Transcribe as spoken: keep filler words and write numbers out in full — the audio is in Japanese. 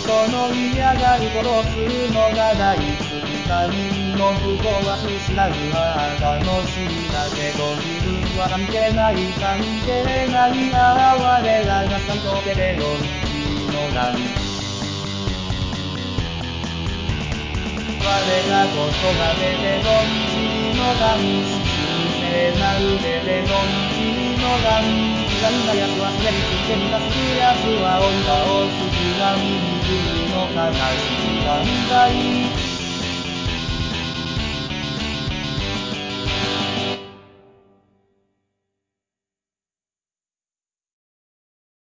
この嫌がる殺すのが大好き他人の不幸は失うは楽しいだけど自分は関係ない関係ないああ我らが最高ペペロンチーノガン我らこそがペペロンチーノガン聖なるペペロンチーノガン嫌いな奴はすでについてみたする奴は追い倒す極みに罪の悲しい犯罪